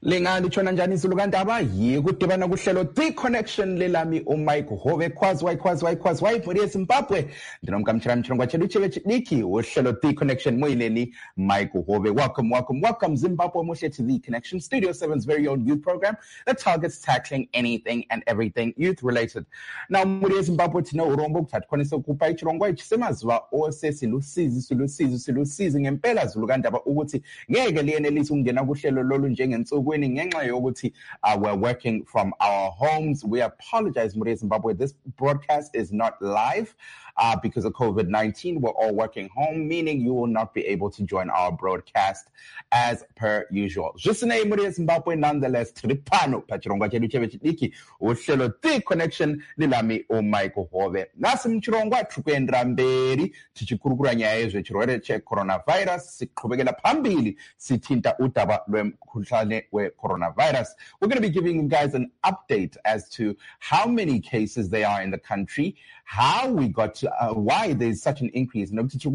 Lingani tshona njani izulu kandaba yikudibana kuhlelo The Connection lelami uMike Hove khwazwayi muri eZimbabwe ndinomkamtshira mtshirongwa chedu chevechidiki uhlelo The Connection moyineni Mike Hove. Welcome Zimbabwe muhle to The Connection Studio 7's very own youth program that targets tackling anything and everything youth related. Now muri eZimbabwe tino urombo kuthatha khonisa ukupa ichirongwa ichisemazuva ose silusizi ngempela zulu kandaba ukuthi ngeke liyenelisa ukungena kuhlelo lolu njengensuku we're working from our homes. We apologize, Muri Zimbabwe. This broadcast is not live because of COVID-19. We're all working home, meaning you will not be able to join our broadcast as per usual. Jisine Muri Zimbabwe, nonetheless, tripano pachirongwa chedu chevechidiki uhlelo The Connection lilami uMike Hove. Nasi mchirongwa tukuendra mberi tichikurukura nyaya yezvechirwere coronavirus siqhubekela phambili sithinta udaba lwemkhuhlane coronavirus. We're going to be giving you guys an update as to how many cases there are in the country, how we got to, why there's such an increase.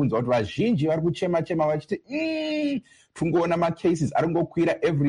Tungoona ma cases aringokwira every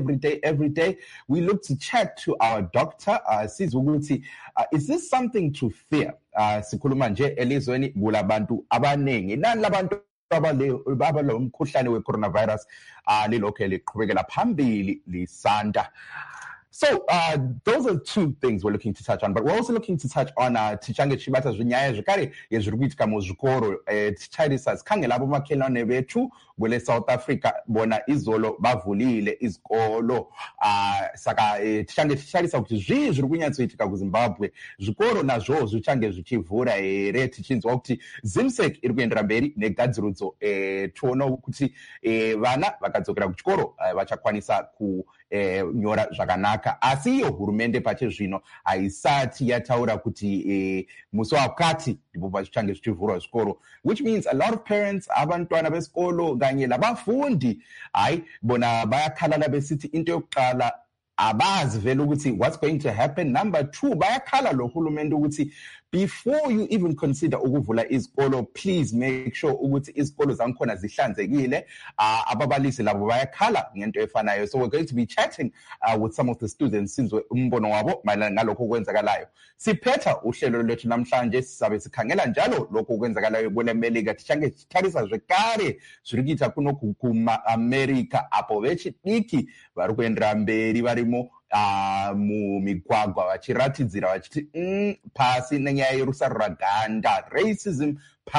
day. We look to chat to our doctor sizukuthi is this something to fear? Sikhuluma nje elizweni kulabantu abanengi nani labantu abalo umkhuhlane we-coronavirus lilokho liqhubekela phambili lisanda. So those are two things we're looking to touch on, but we're also looking to touch on tichange chibata zvinyaya zvekare yezviri kuitika muzvikoro tichairisa sikhangela abo makhelwane bethu kwele South Africa bona izolo bavulile izikolo saka tichange tichairisa kuti zvii zviri kunyatsoitika kuZimbabwe zvikoro nazvo zvichange zvichivhura here tichinzwa kuti ZIMSEC iri kuendera mberi negadzirudzo tiona kuti vana vakadzokera kuchikoro vachakwanisa kunyora zvakanaka asi iyo hurumende pachezvino haisati yataura kuti musi wakati ndipo pachichange zvichivhurwa zvikoro, which means a lot of parents abantwana besikolo kanye labafundi hayi bona bayakhala besithi into yokuqala abazi vele ukuthi what's going to happen. Number two, bayakhala lo hulumende ukuthi before you even consider ukuvula izikolo, please make sure ukuthi izikolo zankhona zihlanzekile. Ababalisi labo bayakhala ngento efanayo. So we're going to be chatting with some of the students since umbono wabo mayelana ngalokho okwenzakalayo. Siphetha uhlelo lwethu namhlanje sizabe sikhangela njalo lokho okwenzakalayo kwele Melika tichange chitharisa zvekare zviri kuita kunoku kuma-America apo vechidiki vari kuendera mberi varimo mumigwagwa vachiratidzira vachiti pasi nenyaya yerusarura ganda, racism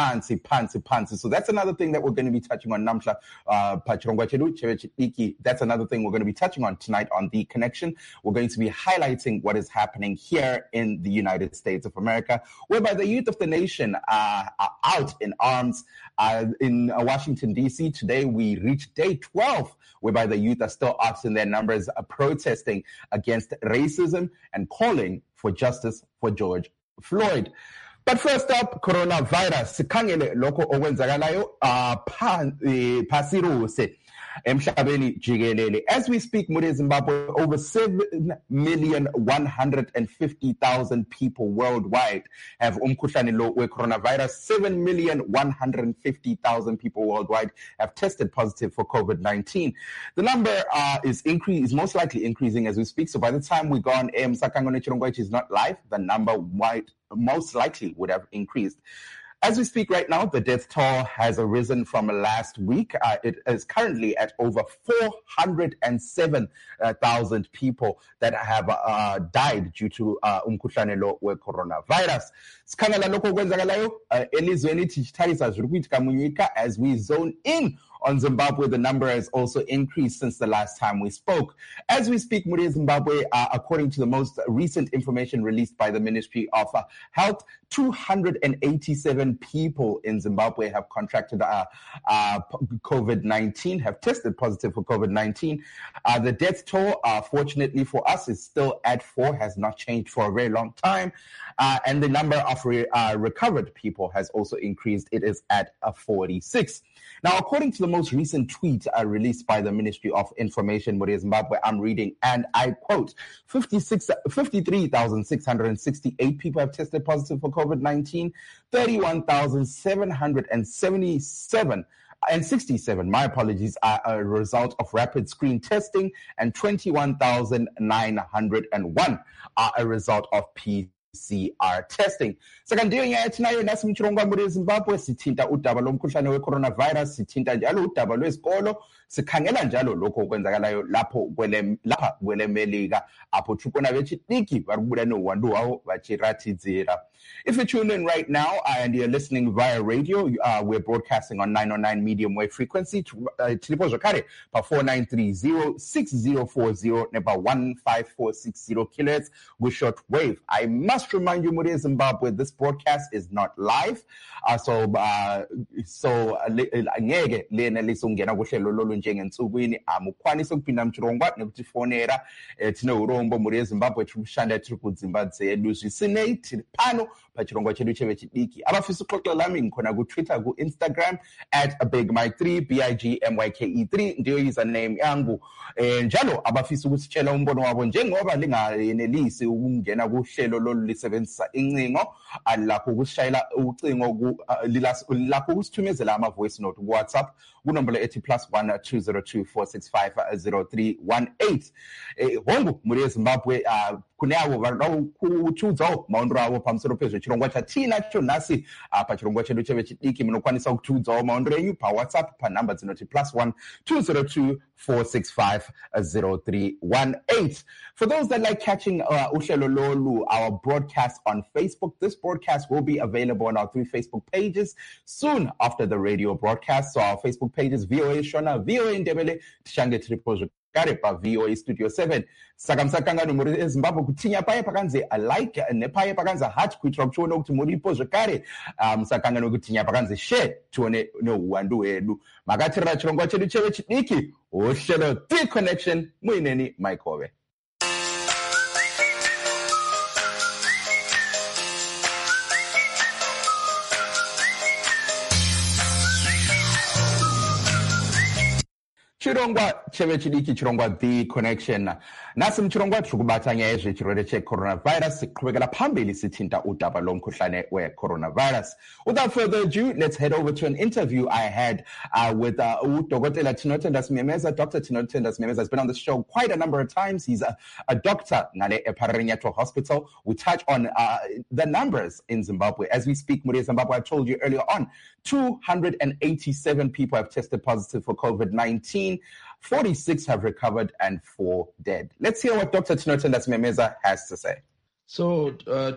pansi. So that's another thing that we're going to be touching on namhla pachirongwa chedu chevechidiki. That's another thing we're going to be touching on tonight on The Connection. We're going to be highlighting what is happening here in the United States of America, whereby the youth of the nation are out in arms. In Washington, D.C. today, we reached day 12, whereby the youth are still out in their numbers protesting against racism and calling for justice for George Floyd. But first up, coronavirus. Sikhangele lokho okwenzakalayo phasiruse emhlabeni jikelele. As we speak, muri Zimbabwe, over 7,150,000 people worldwide have umkhuhlane lo we-coronavirus. 7,150,000 people worldwide have tested positive for COVID-19. The number is most likely increasing as we speak. So by the time we go on air, Msakangone Chirongwa, which is not live, the number most likely would have increased. As we speak right now, the death toll has arisen from last week. It is currently at over 407,000 people that have died due to umkhuhlane lo we-coronavirus. Sikhangela lokho kwenzakalayo elizweni tichitharisa zviri kuitika munyika. As we zone in on Zimbabwe, the number has also increased since the last time we spoke. As we speak, Muri Zimbabwe, according to the most recent information released by the Ministry of Health, 287 people in Zimbabwe have contracted COVID-19, have tested positive for COVID-19. The death toll, fortunately for us, is still at 4, has not changed for a very long time. And the number of recovered people has also increased. It is at 46. Now, according to the most recent tweet released by the Ministry of Information, Muri Zimbabwe, I'm reading, and I quote, 53,668 people have tested positive for COVID-19, 31,777 and 67, my apologies, are a result of rapid screen testing, and 21,901 are a result of PCR testing. Sekandiyo yathi nayo nasi mchilongwa muri Zimbabwe sithinta udaba lomkhuhlane we-coronavirus, sithinta njalo udaba lwesikolo, sikhangela njalo lokho okwenzakalayo lapha kwele Melika apho thukona vechidiki vari kubuda neuwandu hwavo vachiratidzira. If you're tuned in right now and you're listening via radio, we're broadcasting on 909 medium wave frequency. Tilipo zvakare pa 4930 6040 nepa 15460 kilohertz with short wave. I must remind you, muri Zimbabwe, this broadcast is not live. So ngeke lena lisungena kuhlelo lolu njengensukwini amukwanisa ukuphinda mchirongwa nekutifonera tine urombo muri Zimbabwe tikushanda tiri kudzimba dzedu zvisinei tiri pano pachirongwa chedu chevechidiki. Abafisa uxoxela lami ngikhona ku-Twitter, ku-Instagram @BigMike3 BIGMYKE3 ndiyo username yangu. Njalo abafisa ukusitshela umbono wabo njengoba lingayenelisi ukungena kuhlelo lolu lisebenzisa incingo, lapho ukusishayela ucingo lapho ukusithumezela ama-voice note ku-WhatsApp kunombolo ethi +1 202 465 0318. Hongu muri Zimbabwe kune avo vari kutiudzawo maondero avo pamusoro pezvechirongwa chatinacho nhasi pachirongwa chedu chevechidiki. Munokwanisa kutiudzawo maondero enyu pawhatsapp panhamba dzinoti +1 202 465 0318. For those that like catching uhlelo lolu, our broadcast on Facebook, this broadcast will be available on our 3 Facebook pages soon after the radio broadcast. So our Facebook pages, VOA Shona, VOA Ndebele, Tishange Tripojo kare pa VOA Studio 7. Saka msakangano muri Zimbabwe kutinya paye pakanze a like nepaye pakanze heart kuitira kuchiona kuti muripo zvakare. Msakangano kutinya pakanze share tuone neuwandu hwedu. Makatirira chirongwa chedu chevechidiki uhlelo The Connection muineni Mike Hove. Chirongwa chevechidiki, chirongwa The Connection. Nasi mchirongwa tukubata nyaya yezvechirwere che-coronavirus, siqhubekela phambili sithinta udaba lomkhuhlane we-coronavirus. Without further ado, let's head over to an interview I had with Dr. Tinotenda Simemeza. Dr. Tinotenda Simemeza has been on the show quite a number of times. He's a doctor ngale ePharirenyathwa Hospital. We touch on the numbers in Zimbabwe. As we speak, Muri Zimbabwe, I told you earlier on, 287 people have tested positive for COVID-19. 46 have recovered and 4 dead. Let's hear what Dr. Tinotenda Simemeza has to say. So,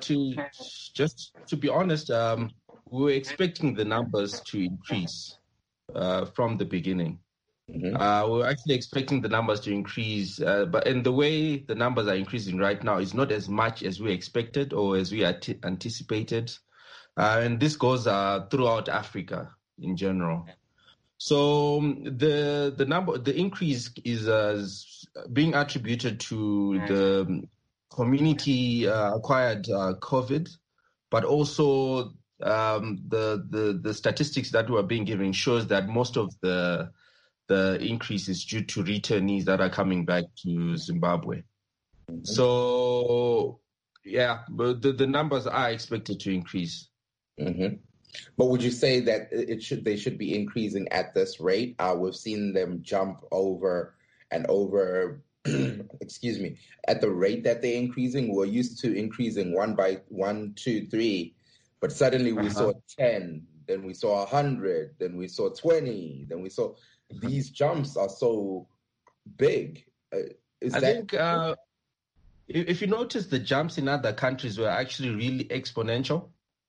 to be honest, we were expecting the numbers to increase from the beginning. Mm-hmm. We were actually expecting the numbers to increase, but in the way the numbers are increasing right now, it's not as much as we expected or as we anticipated. And this goes throughout Africa in general. So the increase is being attributed to the community acquired COVID, but also the statistics that were being given shows that most of the increase is due to returnees that are coming back to Zimbabwe. Mm-hmm. So yeah, but the numbers are expected to increase. Mm-hmm. But would you say that they should be increasing at this rate? We've seen them jump over and over, excuse me, at the rate that they're increasing. We're used to increasing 1 by 1, 2, 3, but suddenly we saw 10, then we saw 100, then we saw 20, then we saw these jumps are so big. I think if you notice, the jumps in other countries were actually really exponential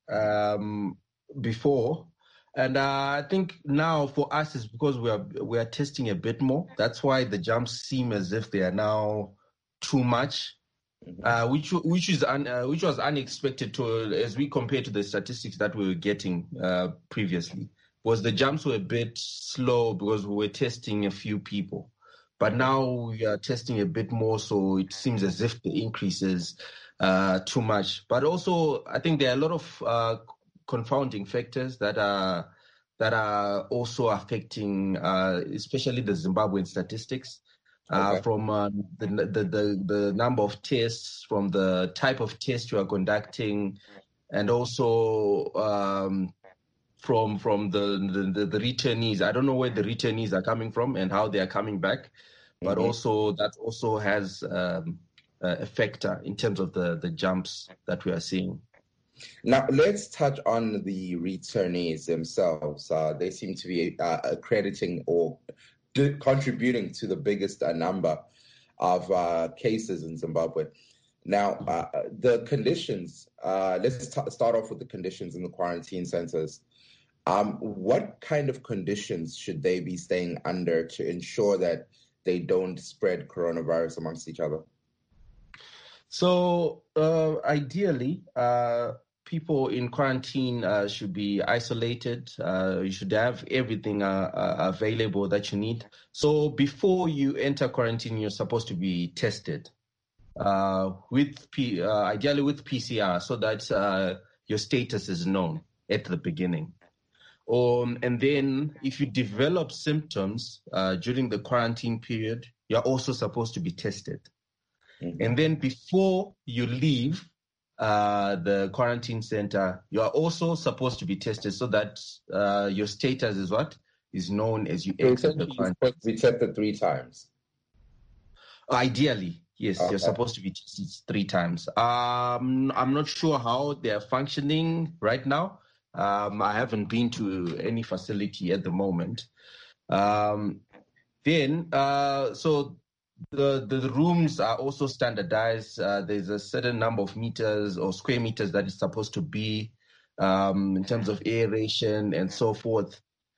before, and I think now for us is because we are testing a bit more. That's why the jumps seem as if they are now too much, which was unexpected as we compare to the statistics that we were getting previously. Was the jumps were a bit slow because we were testing a few people, but now we are testing a bit more, so it seems as if the increase is too much. But also, I think there are a lot of confounding factors that are also affecting, especially the Zimbabwean statistics, from the number of tests, from the type of test you are conducting, and also from the returnees. I don't know where the returnees are coming from and how they are coming back, but also that also has a factor in terms of the jumps that we are seeing. Now, let's touch on the returnees themselves. They seem to be accrediting or contributing to the biggest number of cases in Zimbabwe. Now, the conditions, let's start off with the conditions in the quarantine centers. What kind of conditions should they be staying under to ensure that they don't spread coronavirus amongst each other? So ideally, people in quarantine should be isolated. You should have everything available that you need. So before you enter quarantine, you're supposed to be tested ideally with PCR, so that your status is known at the beginning. And then if you develop symptoms during the quarantine period, you're also supposed to be tested. And then before you leave the quarantine center, you are also supposed to be tested, so that your status is known as you exit the quarantine. You're supposed to be tested 3 times. Ideally, yes, okay. You're supposed to be tested 3 times. I'm not sure how they are functioning right now. I haven't been to any facility at the moment. So the rooms are also standardized. There's a certain number of meters or square meters that is supposed to be in terms of aeration and so forth.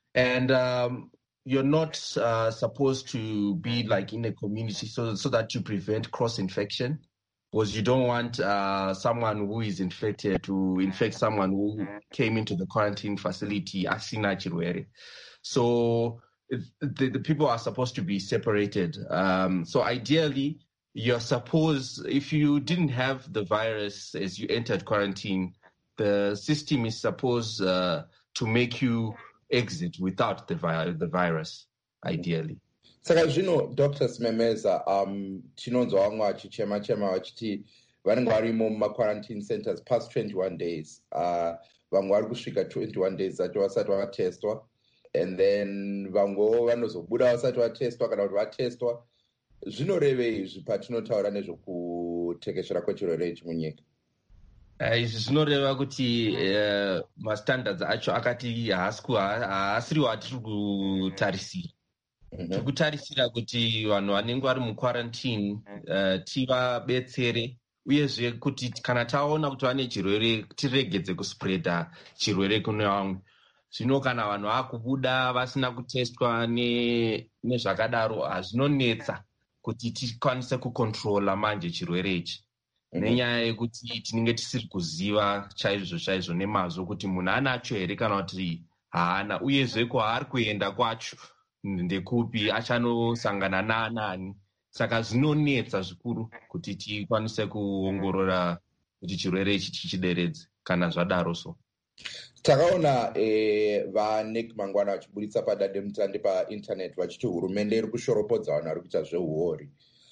And you're not supposed to be like in a community so that you prevent cross-infection, because you don't want someone who is infected to infect someone who came into the quarantine facility asina chirwere. So the people are supposed to be separated. So ideally, you're supposed, if you didn't have the virus as you entered quarantine, the system is supposed to make you exit without the virus, ideally. Saka zvino Dr. Simemeza, tinonzwa vamwe vachichema vachiti vanenge varimo muma-quarantine centers past 21 days. Vamwe vari kusvika 21 days zacho vasati vakatestwa, and then vamwewo vanozobuda vasati vatestwa kana kuti vatestwa. Zvinorevei izvi patinotaura nezvokutekeshera kwechirwere ichi munyika? Izvi zvinoreva kuti mastandards acho akati haasiriwo atiri kutarisira. Tiri kutarisira kuti vanhu vanenge vari muquarantine tivabetsere, uyezve kuti kana taona kuti vane chirwere tiregedze kuspreada chirwere kune vamwe. Zvino kana vanhu vakubuda vasina kutestwa nezvakadaro, hazvinonetsa kuti tikwanise kukontrola manje chirwere ichi. Nenyaya yekuti tinenge tisiri kuziva chaizvo nemazvo kuti munhu anacho here kana kuti haana, uyezve kwaari kuenda kwacho ndekupi, achanosangana naanani. Saka zvinonetsa zvikuru kuti tikwanise kuongorora kuti chirwere ichi chichideredze kana zvadaro so. Takaona vaNick Mangwana vachibuditsa padandemutande painternet vachiti hurumende iri kushoropodza vanhu vari kuita zvehuori.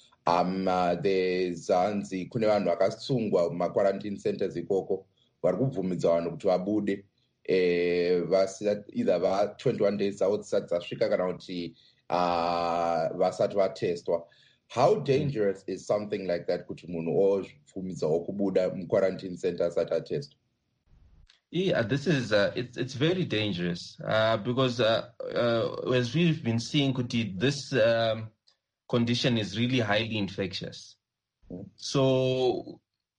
Hanzi kune vanhu vakasungwa muma-quarantine centers ikoko vari kubvumidza vanhu kuti vabude either va-21 days dzavo dzisati dzasvika kana kuti vasati vatestwa. How dangerous is something like that kuti munhu obvumidzawo kubuda mu-quarantine center asati atestwa? Yeah, this is it's very dangerous because as we've been seeing, Kuti, this condition is really highly infectious. So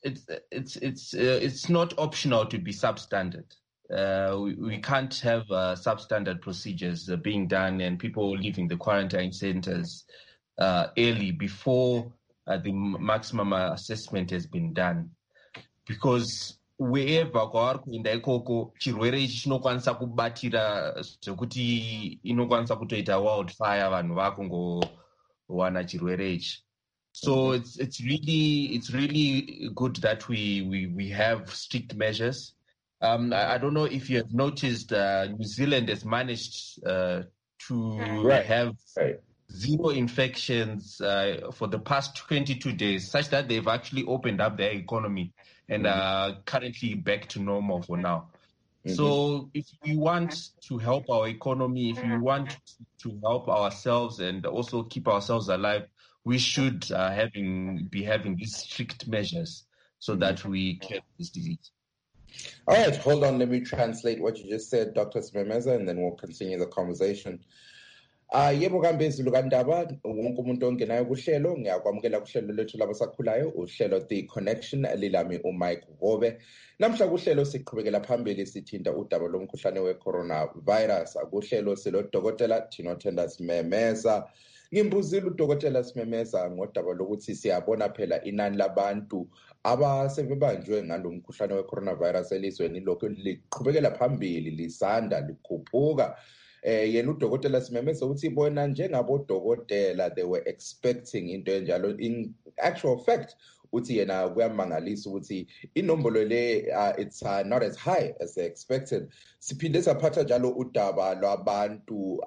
it's not optional to be substandard. We can't have substandard procedures being done and people leaving the quarantine centers early before the maximum assessment has been done, because wherever kwavari kuenda ikoko chirwere ichi chinokwanisa kubatira zvekuti inokwanisa kutoita wildfire vanhu vakungowana chirwere ichi. So it's really good that we have strict measures. I don't know if you have noticed, New Zealand has managed to have 0 infections for the past 22 days, such that they've actually opened up their economy and are currently back to normal for now. So if we want to help our economy, if we want to help ourselves and also keep ourselves alive, we should be having these strict measures so that we curb this disease. All right, hold on. Let me translate what you just said, Dr. Smemeza, and then we'll continue the conversation. Yebo kaMbezulu kaNdaba, wonke umuntu ongenayo kuhlelo ngiyakwamukela kuhlelo lethu labasakhulayo, uhlelo The Connection lilami uMike Gobe. Namhla kuhlelo siqhubekela phambili sithinta udaba lomkhuhlane we-coronavirus. Kuhlelo silo Dr. Tinotenda Smemeza. Ngimbuzile uDokotela Smemeza ngodaba lokuthi siyabona phela inani labantu abasebebanjwe ngalo mkhuhlane we-coronavirus elizweni lokho liqhubekela phambili lisanda likhuphuka. Yena uDokotela Smemeza uthi bona njengabodokotela they were expecting into enjalo. In actual fact uthi yena kuyamangalisa ukuthi inombolo le it's not as high as they expected. Siphinde saphatha njalo udaba lwabantu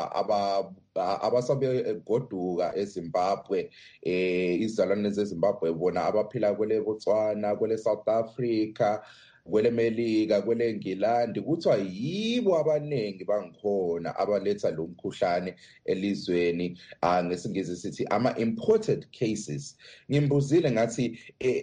abasabe goduka eZimbabwe, izizalwane zeZimbabwe bona abaphila kwele Botswana, kwele South Africa, kwele Melika, kwele Ngilandi, kuthiwa yibo abaningi bangikhona abaletha lo mkhuhlane elizweni, ngesingisi sithi ama-imported cases. Ngimbuzile ngathi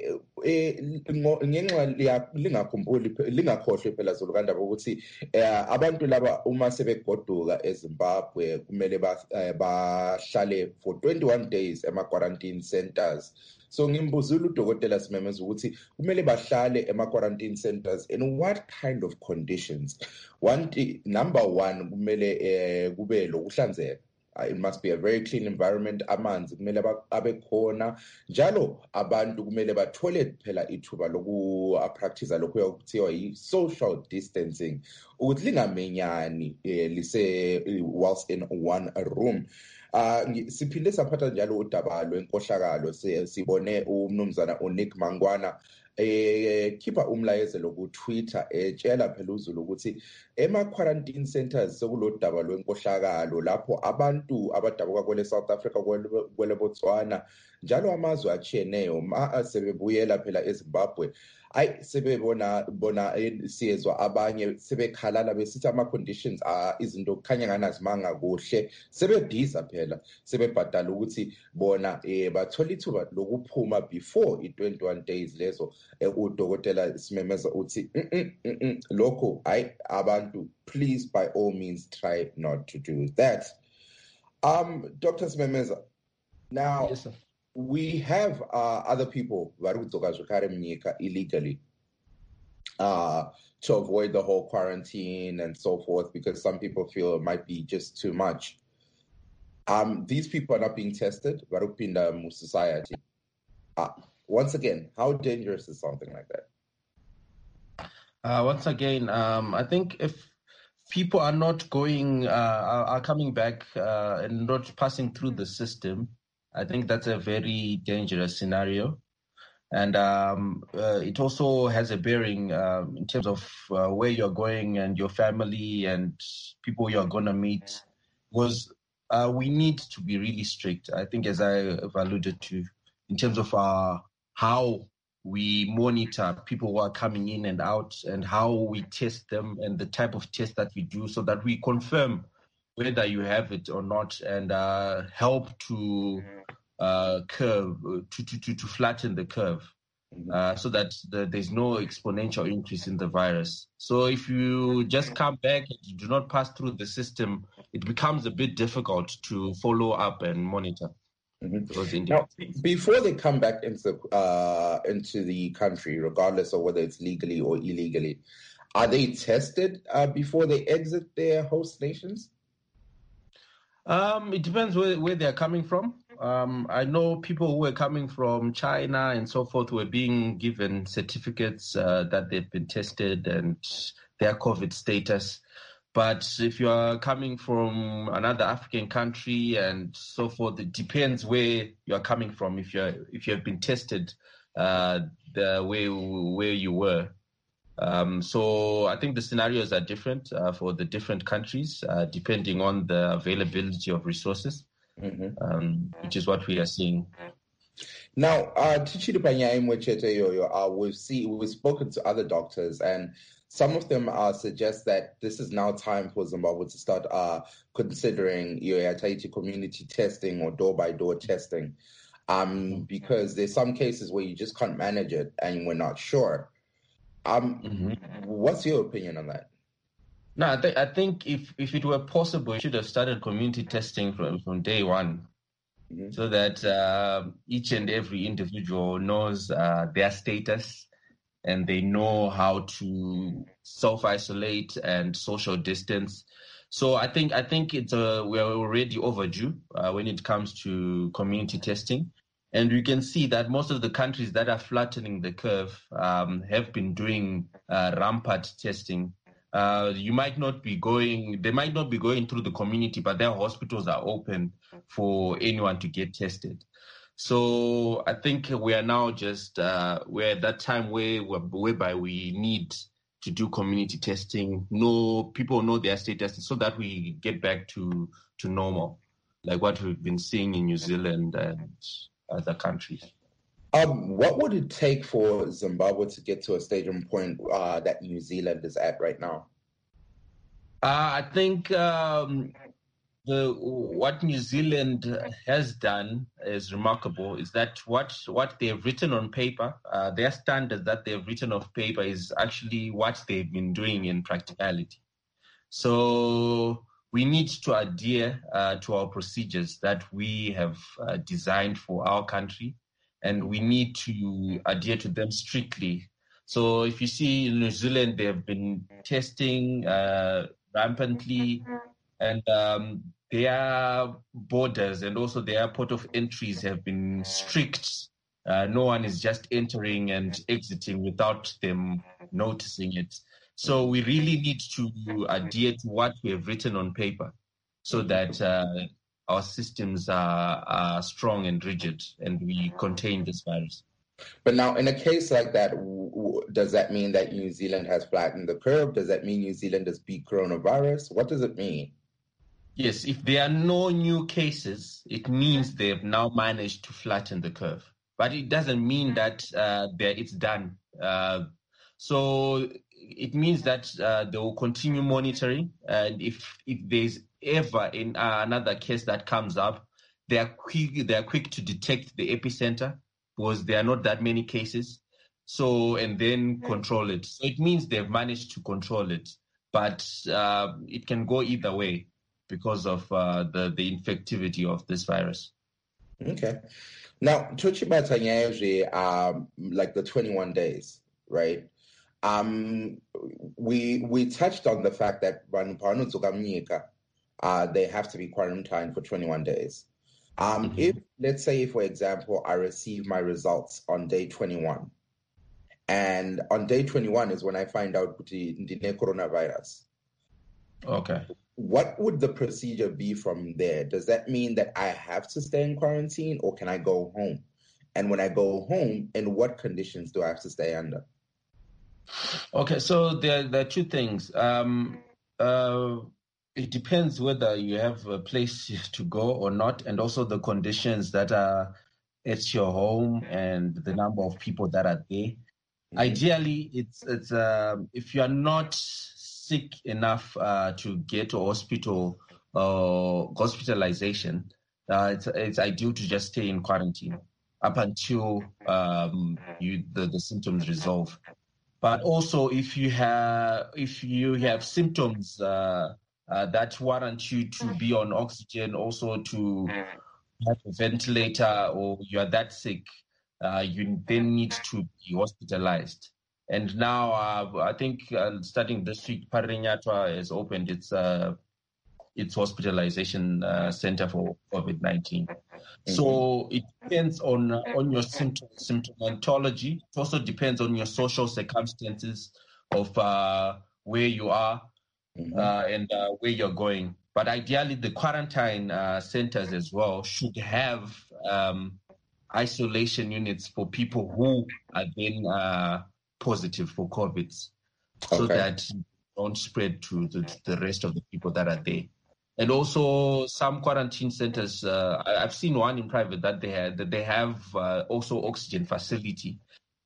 ngenxa lingakhohlwe phela Zulu kaNdaba ukuthi abantu laba uma sebegoduka eZimbabwe kumele bahlale for 21 days ema-quarantine centers. So ngimbuzile uDokotela Smemeza ukuthi kumele bahlale ema-quarantine centers in what kind of conditions? Number one, kumele kube lokuhlanzeka. It must be a very clean environment. Amanzi kumele abe khona. Njalo abantu kumele bathole phela ithuba loku-practice lokhu okuthiwa yi-social distancing. Ukuthi lingamenyani whilst in one room. Siphinde saphatha njalo udaba lwenkohlakalo. Sibone umnumzana uNick Mangwana khipha umlayezelo ku-Twitter etshela phela uZulu ukuthi ema-quarantine centers sekulodaba lwenkohlakalo lapho abantu abadabuka kwele South Africa, kwele Botswana njalo amazwe achiyeneyo sebebuyela phela eZimbabwe, sebebona siyezwa abanye sebekhalala besithi ama-conditions izinto kukhanya nganazimanga kuhle, sebebhiza phela, sebebhadala ukuthi bona bathola ithuba lokuphuma before i-21 days lezo. uDokotela Smemeza uthi lokho abantu, please by all means try not to do that. Dr. Smemeza, now yes, sir. We have other people illegally to avoid the whole quarantine and so forth, because some people feel it might be just too much. These people are not being tested in the society. Once again, how dangerous is something like that? Once again, I think if people are not are coming back and not passing through the system, I think that's a very dangerous scenario. And it also has a bearing in terms of where you're going and your family and people you're going to meet. Because we need to be really strict, I think, as I've alluded to, in terms of how we monitor people who are coming in and out and how we test them and the type of test that we do so that we confirm whether you have it or not, and help to to flatten the curve, so that there's no exponential increase in the virus. So if you just come back and you do not pass through the system, it becomes a bit difficult to follow up and monitor. Now, before they come back into the country, regardless of whether it's legally or illegally, are they tested before they exit their host nations? It depends where they're coming from. I know people who are coming from China and so forth were being given certificates that they've been tested and their COVID status. But if you are coming from another African country and so forth, it depends where you are coming from. If you have been tested the where you were. So I think the scenarios are different for the different countries, depending on the availability of resources, which is what we are seeing. Now, we've spoken to other doctors, and some of them suggest that this is now time for Zimbabwe to start considering community testing or door-by-door testing, because there's some cases where you just can't manage it and we're not sure. What's your opinion on that? No, I think if it were possible, you should have started community testing from day one, so that each and every individual knows their status and they know how to self-isolate and social distance. So I think it's we're already overdue when it comes to community testing. And we can see that most of the countries that are flattening the curve have been doing rampant testing. They might not be going through the community, but their hospitals are open for anyone to get tested. So I think we are now just we're at that time whereby we need to do community testing. People know their status, so that we get back to normal, like what we've been seeing in New Zealand and other countries. What would it take for Zimbabwe to get to a stage and point that New Zealand is at right now? I think what New Zealand has done is remarkable. Is that what they've written on paper, their standards that they've written on paper is actually what they've been doing in practicality. So we need to adhere to our procedures that we have designed for our country, and we need to adhere to them strictly. So if you see in New Zealand, they have been testing rampantly, and their borders and also their port of entries have been strict. No one is just entering and exiting without them noticing it. So we really need to adhere to what we have written on paper, so that our systems are strong and rigid, and we contain this virus. But now, in a case like that, does that mean that New Zealand has flattened the curve? Does that mean New Zealand has beat coronavirus? What does it mean? Yes, if there are no new cases, it means they've now managed to flatten the curve. But it doesn't mean that it's done. So it means that they will continue monitoring. And if there's ever another case that comes up, they are quick to detect the epicenter, because there are not that many cases. So, and then control it. So it means they've managed to control it. But it can go either way because of the infectivity of this virus. Okay. Now, like the 21 days, right? We touched on the fact that they have to be quarantined for 21 days. If, let's say, for example, I receive my results on day 21, and on day 21 is when I find out the coronavirus. Okay. What would the procedure be from there? Does that mean that I have to stay in quarantine, or can I go home? And when I go home, in what conditions do I have to stay under? Okay, so there are two things. It depends whether you have a place to go or not, and also the conditions that are at your home and the number of people that are there. Ideally, it's if you are not sick enough to get to hospital or hospitalization, it's ideal to just stay in quarantine up until the symptoms resolve. But also, if you have symptoms that warrant you to be on oxygen, also to have a ventilator, or you are that sick, you then need to be hospitalized. And now, I think starting this week, Parinyatwa has opened its hospitalization center for COVID-19. So it depends on your symptomatology. It also depends on your social circumstances of where you are and where you're going. But ideally, the quarantine centers as well should have isolation units for people who are then positive for COVID, so that you don't spread to the rest of the people that are there. And also, some quarantine centers, I've seen one in private that they have also oxygen facility.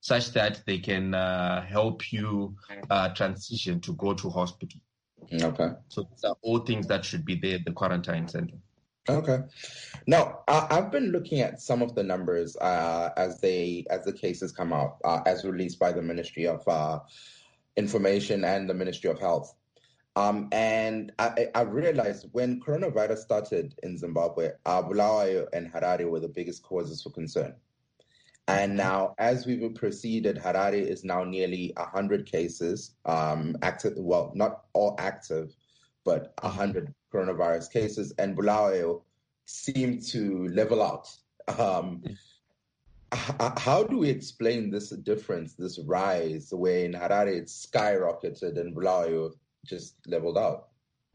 such that they can help you transition to go to hospital. Okay. So these are all things that should be there at the quarantine center. Okay. Now, I've been looking at some of the numbers as the cases come out, as released by the Ministry of Information and the Ministry of Health. And I realized when coronavirus started in Zimbabwe, Bulawayo and Harare were the biggest causes for concern. And now, as we've proceeded, Harare is now nearly 100 cases, active. Well, not all active, but 100 coronavirus cases, and Bulawayo seem to level out. How do we explain this difference, this rise, where in Harare it's skyrocketed and Bulawayo just leveled out?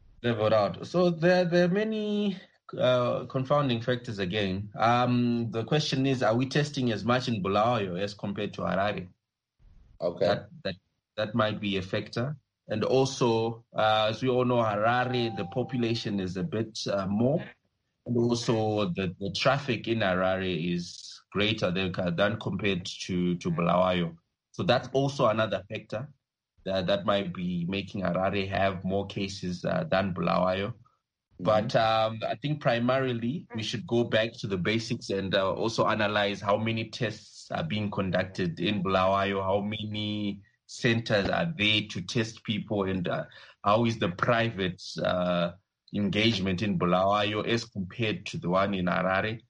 So there are many confounding factors again. The question is, are we testing as much in Bulawayo as compared to Harare? Okay. That might be a factor. And also, as we all know, Harare, the population is a bit more. And also the traffic in Harare is greater than compared to Bulawayo. So that's also another factor that might be making Harare have more cases than Bulawayo. But I think primarily we should go back to the basics and also analyze how many tests are being conducted in Bulawayo, how many centers are there to test people, and how is the private engagement in Bulawayo as compared to the one in Harare.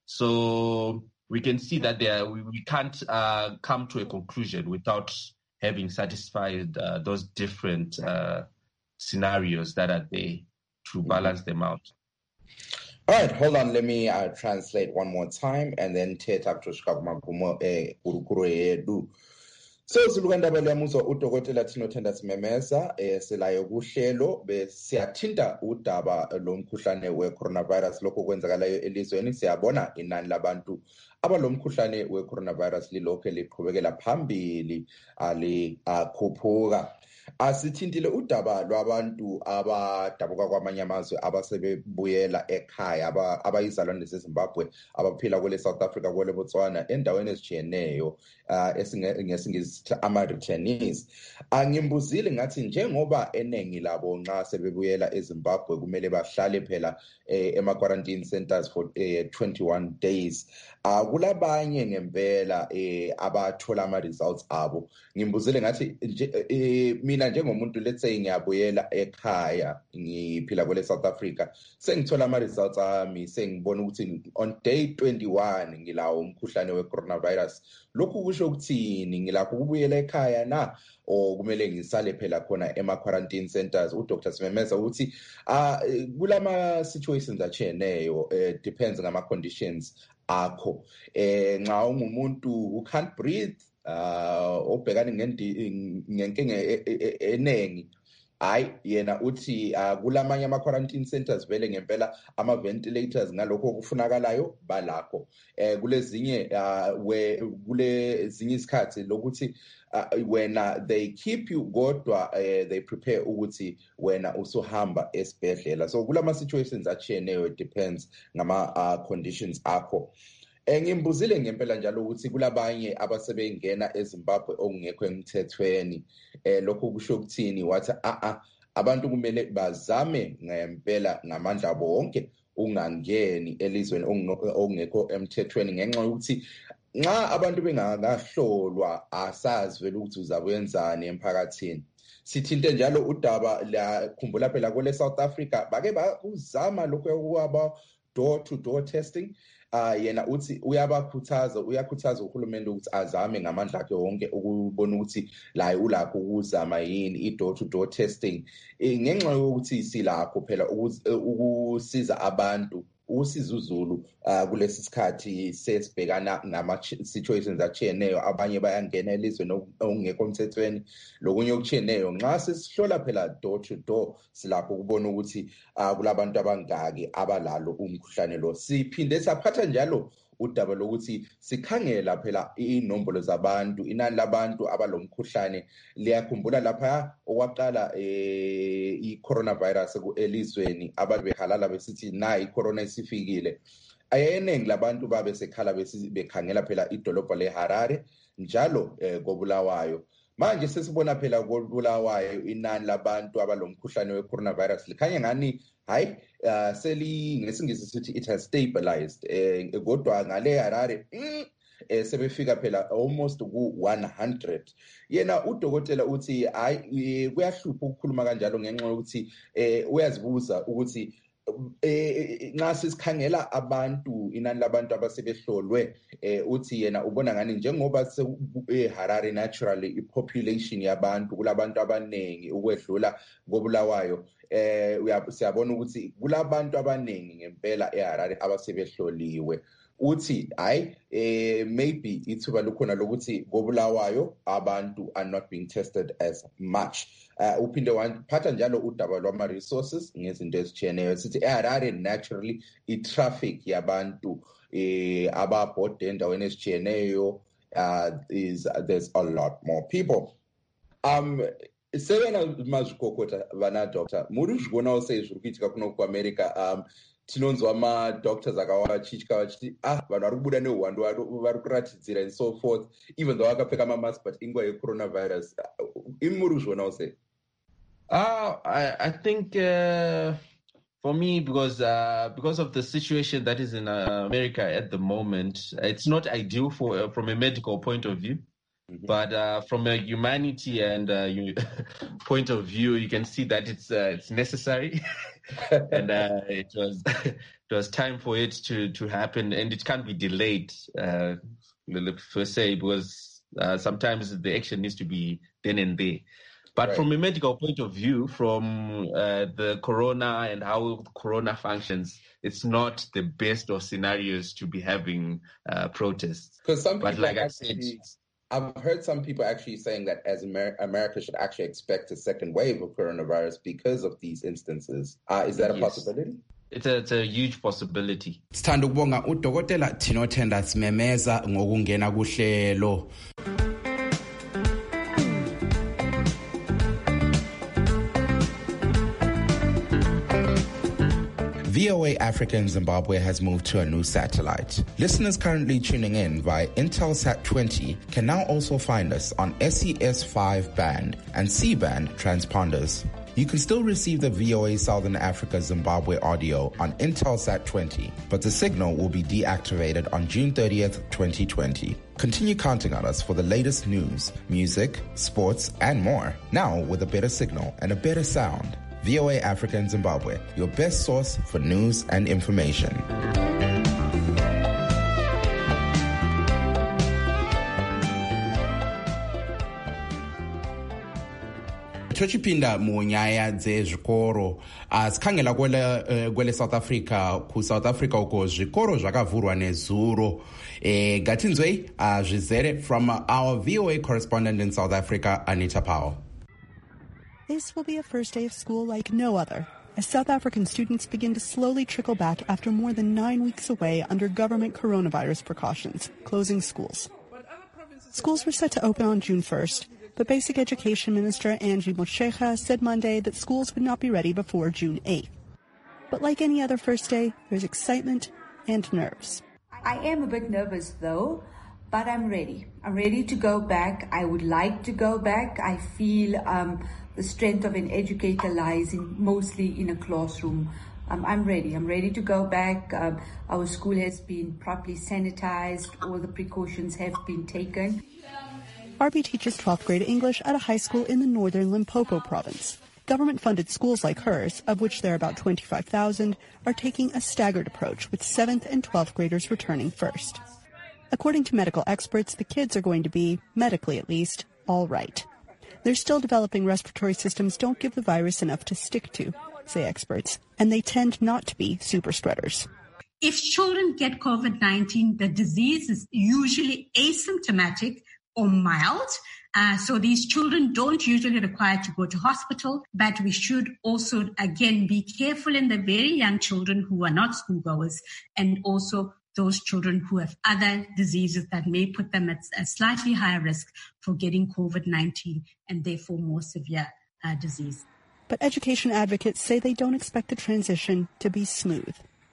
So we can see that we can't come to a conclusion without having satisfied those different scenarios that are there to balance them out. All right, hold on. Let me translate one more time and then thetha kutoshika kumagumo kurukuru yedu. So silukandaba liyamuzwa udokotela Thinothanda Simemeza silayo kuhlelo besiyathinta udaba lomkhuhlane we-coronavirus lokho kwenzakalayo elizweni. Siyabona inani labantu abalomkhuhlane we-coronavirus lilokho liqhubekela phambili alikhuphuka. Asithintile udaba lwabantu abadabuka kwamanye amazwe abasebebuyela ekhaya abayizalwane zeZimbabwe abaphila kwele South Africa kwele Botswana endaweni ezitshiyeneyo ngesingisi ama-returnees. Angimbuzile ngathi njengoba eningi labo nxa sebebuyela eZimbabwe kumele bahlale phela ema-quarantine centers for 21 days. Kulabanye ngempela abathola ama-results abo. Ngimbuzile ngathi mina njengomuntu let's say ngiyabuyela ekhaya ngiphila kwele South Africa sengithola ama-results ami sengibona ukuthi on day 21 ngilawo umkhuhlane we-coronavirus. Lokhu kusho ukuthini? Ngilakho ukubuyela ekhaya na o kumele ngisale phela khona ema-quarantine centers? UDr. Simemeza uthi kulama situations atshiyeneyo, depends ngama-conditions akho. Nxa ungumuntu who can't breathe, obhekane ngenkinga enengi, hayi yena uthi kulamanye ama-quarantine centers vele ngempela ama-ventilators ngalokho okufunakalayo balakho. Kulezinye isikhathi lokuthi wena they keep you kodwa they prepare ukuthi wena usuhamba esibhedlela. So kulama situations atshiyeneyo, it depends ngama-conditions akho. Ngimbuzile ngempela njalo ukuthi kulabanye abasebengena eZimbabwe okungekho emthethweni. Lokho kusho ukuthini? Wathi abantu kumele bazame ngempela ngamandla bonke ungangeni elizweni okungekho emthethweni ngenxa yokuthi nxa abantu bengakahlolwa asazi vele ukuthi uzabuyenzani emphakathini. Sithinte njalo udaba la khumbula phela kwele South Africa bake bakuzama lokho okwaba door to door testing. Yena uthi uyakhuthaza uhulumende ukuthi azame ngamandla akhe wonke ukubona ukuthi la ulakho ukuzama yini i-door to door testing ngenxa yokuthi silakho phela ukusiza abantu, ukusiza uZulu kulesi sikhathi sesibhekana nama-situations atshiyeneyo. Abanye bayangena elizweni okungekho emthethweni, lokunye okutshiyeneyo. Nxa sesihlola phela door to door silakho ukubona ukuthi kulabantu abangaki abalalo umkhuhlane lo. Siphinde saphatha njalo udaba lokuthi sikhangela phela inombolo zabantu, inani labantu abalomkhuhlane. Liyakhumbula lapha okwaqala i-coronavirus elizweni abantu behalala besithi na i-corona isifikile. ayeningi labantu babe sekhala bekhangela phela idolobha leHarare njalo koBulawayo. Manje sesibona phela koBulawayo inani labantu abalomkhuhlane we-coronavirus likhanya ngani hayi ngesingisi sithi it has stabilized kodwa ngale Harare sebefika phela almost ku-100. Yena udokotela uthi hayi kuyahlupha ukukhuluma kanjalo ngenxa yokuthi uyazibuza ukuthi nxa sisikhangela abantu inani labantu abasebehlolwe uthi yena ubona ngani njengoba Harare naturally ipopulation yabantu kulabantu abaningi ukwedlula koBulawayo siyabona ukuthi kulabantu abaningi ngempela eHarare abasebehloliwe. Uthi hayi maybe ithuba lukhona lokuthi koBulawayo abantu are not being tested as much. Uphinde waphatha njalo udaba lwama-resources ngezinto ezitshiyeneyo sithi eHarare naturally i-traffic yabantu ababhode endaweni ezitshiyeneyo there's a lot more people. Sevena mazvikokota vana doctor muri kuzvionawo sei zviri kuitika kuno kuAmerica. Tinonzwa ma-doctors akawachitya vachiti vanhu vari kubuda neuhwando vari kuratidzira and so forth even though vakapfeka mamask but inguva ye-coronavirus. Imi muri kuzvionawo sei? I think for me, because of the situation that is in America at the moment, it's not ideal from a medical point of view. Mm-hmm. But from a humanity and point of view, you can see that it's necessary, and it was time for it to happen, and it can't be delayed per se, because sometimes the action needs to be then and there. But right. From a medical point of view, from the corona and how corona functions, it's not the best of scenarios to be having protests. Because some people, like I said, I've heard some people actually saying that as America should actually expect a second wave of coronavirus because of these instances. Is that a possibility? It's a huge possibility. Sithanda ukubonga udokotela Thinothenda Simemeza ngokungena kuhlelo. VOA Africa in Zimbabwe has moved to a new satellite. Listeners currently tuning in via Intelsat 20 can now also find us on SES 5 band and C-band transponders. You can still receive the VOA Southern Africa Zimbabwe audio on Intelsat 20, but the signal will be deactivated on June 30th, 2020. Continue counting on us for the latest news, music, sports, and more. Now with a better signal and a better sound. VOA Africa in Zimbabwe, your best source for news and information. Tochipinda munyaya dzezvikoro sikhangela kwele South Africa South Africa uko zvikoro zvakavhurwa nezuro ngatinzwei zvizere from our VOA correspondent in South Africa, Anita Powell. This will be a first day of school like no other, as South African students begin to slowly trickle back after more than 9 weeks away under government coronavirus precautions, closing schools. Schools were set to open on June 1st, but Basic Education Minister Angie Motshekga said Monday that schools would not be ready before June 8th. But like any other first day, there's excitement and nerves. I am a bit nervous though, but I'm ready. I'm ready to go back. I would like to go back. I feel the strength of an educator lies mostly in a classroom. I'm ready. I'm ready to go back. Our school has been properly sanitized. All the precautions have been taken. Arby teaches 12th grade English at a high school in the northern Limpopo province. Government-funded schools like hers, of which there are about 25,000, are taking a staggered approach, with 7th and 12th graders returning first. According to medical experts, the kids are going to be, medically at least, all right. They're still developing respiratory systems don't give the virus enough to stick to, say experts, and they tend not to be super spreaders. If children get COVID-19, the disease is usually asymptomatic or mild. So these children don't usually require to go to hospital, but we should also, again, be careful in the very young children who are not schoolgoers and also those children who have other diseases that may put them at a slightly higher risk for getting COVID-19 and therefore more severe disease. But education advocates say they don't expect the transition to be smooth.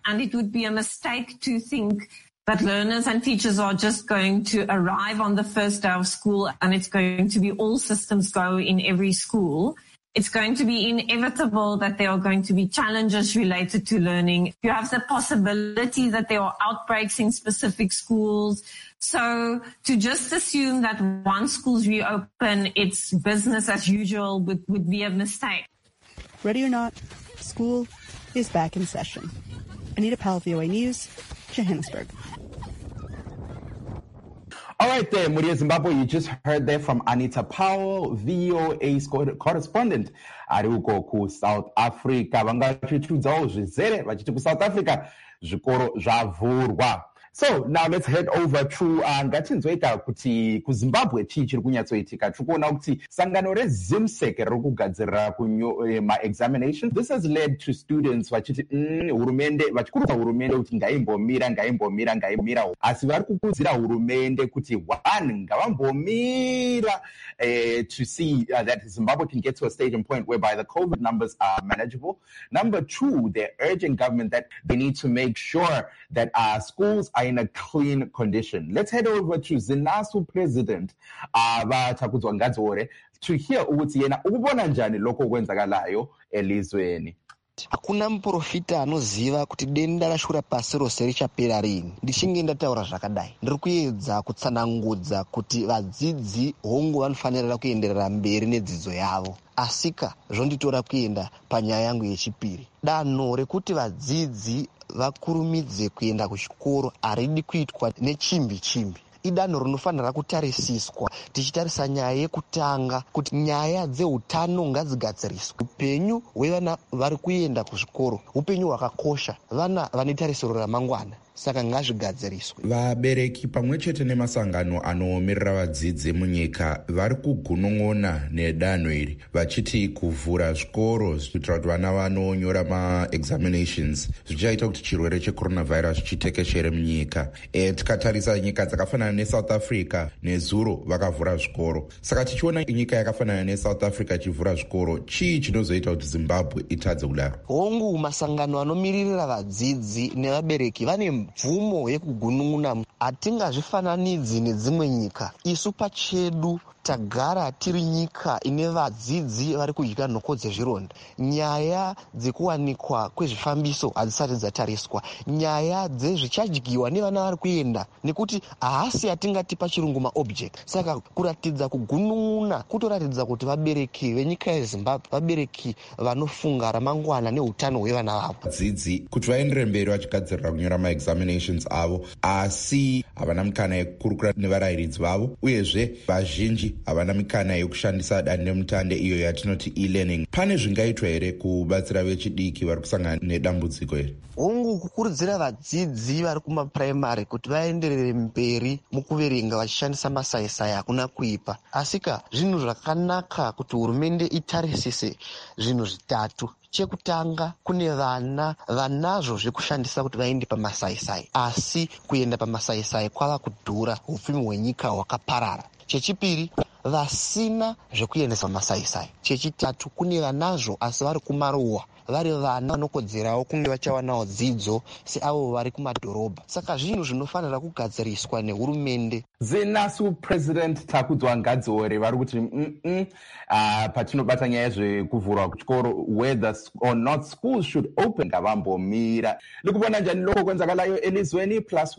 And it would be a mistake to think that learners and teachers are just going to arrive on the first day of school and it's going to be all systems go in every school. It's going to be inevitable that there are going to be challenges related to learning. You have the possibility that there are outbreaks in specific schools. So to just assume that once schools reopen, it's business as usual would be a mistake. Ready or not, school is back in session. Anita Powell, VOA News, Johannesburg. All right there, Muria Zimbabwe, you just heard there from Anita Powell, VOA's correspondent ari uko ku South Africa. Vangachitudzawo zvizere vachiti ku South Africa zvikoro zvavhurwa. So now let's head over to ngatinzweita kuti kuZimbabwe chii chiri kunyatsoitika. Tiri kuona kuti sangano reZimSec riri kugadzirira ma-examinations. This has led to students vachiti hurumende vachikurudzira hurumende kuti ngaimbomira asi vari kukurudzira hurumende kuti one ngavambomira to see that Zimbabwe can get to a stage and point whereby the COVID numbers are manageable. Number two, they're urging government that they need to make sure that schools are in a clean condition. Let's head over to ZINASU president Takudzwa Ngadzore to hear ukuthi yena ukubona njani lokho kwenzakalayo elizweni. Hakuna muprofita anoziva kuti denda rashura pasi rose richapera rini. Ndichinge ndataura zvakadai, ndiri kuedza kutsanangudza kuti vadzidzi hongu vanofanira kuenderera mberi nedzidzo yavo. Asika zvonditora kuenda panyaya yangu yechipiri. Danho rekuti vadzidzi vakurumidze kuenda kuchikoro haridi kuitwa nechimbi. Idanho rinofanira kutarisiswa tichitarisa nyaya yekutanga kuti nyaya dzeutano ngadzigadziriswe. Upenyu hwevana vari kuenda kuzvikoro upenyu hwakakosha. Vana vane tarisiro ramangwana, saka ngazvigadziriswe. Vabereki pamwe chete nemasangano anomirira vadzidzi munyika vari kugunun'ona nedanho iri vachiti kuvhura zvikoro kuitira kuti vana vanonyora ma-examinations zvichaita kuti chirwere checoronavirus chitekeshere munyika. Tikatarisa nyika dzakafanana neSouth Africa nezuro vakavhura zvikoro. Saka tichiona nyika yakafanana neSouth Africa ichivhura zvikoro, chii chinozoita kuti Zimbabwe itadze kudaro? Hongu masangano anomiririra vadzidzi nevabereki vane mvumo yekugunun'una. Hatingazvifananidzi nedzimwe nyika. Isu pachedu tagara tiri nyika ine vadzidzi vari kudya nhoko dzezvironda. Nyaya dzekuwanikwa kwezvifambiso hadzisati dzatariswa. Nyaya dzezvichadyiwa nevana vari kuenda, nekuti haasi yatingati pachirungu maobject. Saka kuratidza kugunun'una kutoratidza kuti vabereki venyika yeZimbabwe vabereki vanofunga ramangwana neutano hwevana vavo. Vadzidzi kuti vaendere mberi vachigadzirira kunyora ma-examinations avo, asi havana mikana yekukurukura nevarayiridzi vavo, uyezve vazhinji havana mikana yekushandisa dandemutande iyo yatinoti e-learning. Pane zvingaitwa here kubatsira vechidiki vari kusangana nedambudziko iri? Hongu kukurudzira vadzidzi vari kumapuraimari kuti vaenderere mberi mukuverenga vachishandisa masaisai hakuna kuipa. Asika zvinhu zvakanaka kuti hurumende itarisise zvinhu zvitatu. Chekutanga, kune vana vanazvo zvekushandisa kuti vaende pamasaisai, asi kuenda pamasaisai kwava kudhura, upfumi hwenyika hwakaparara. Chechipiri, vasina zvekuendesa pamasaisai. Chechitatu, kune vanazvo asi vari kumaruwa, vari vana vanokodzerawo kunge vachawanawo dzidzo seavo vari kumadhorobha. Saka zvinhu zvinofanira kugadziriswa nehurumende. ZINASU president Takudzwa Ngadzore vari kuti patinobata nyaya yezvekuvhurwa kuchikoro, whether or not schools should open, ngavambomira. Likubona njani loko kwenzakalayo elizweni?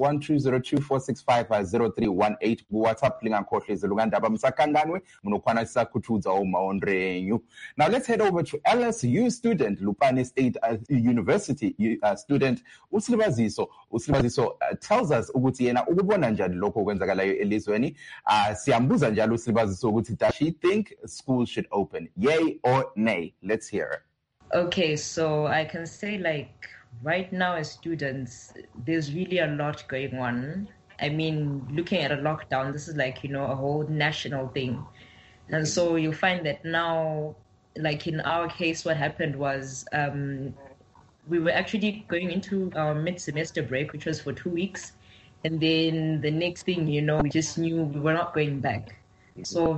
+12024650318 kuWhatsApp lingakhohlezi lungandaba musakanganwe munokwanisa kutudzawo maondre enyu. Now let's head over to LSU student, Lupane State University student uSilibaziso tells us ukuthi yena ukubona njani lokho kwenzakalayo elizweni. Siyambuza njalo uSilibaziso ukuthi does she think schools should open, yay or nay? Let's hear her. Okay, so I can say, like, right now as students, there's really a lot going on. I mean, looking at a lockdown, this is like, a whole national thing. And so you find that now, like in our case, what happened was we were actually going into our mid-semester break, which was for 2 weeks. And then the next thing, we just knew we were not going back. So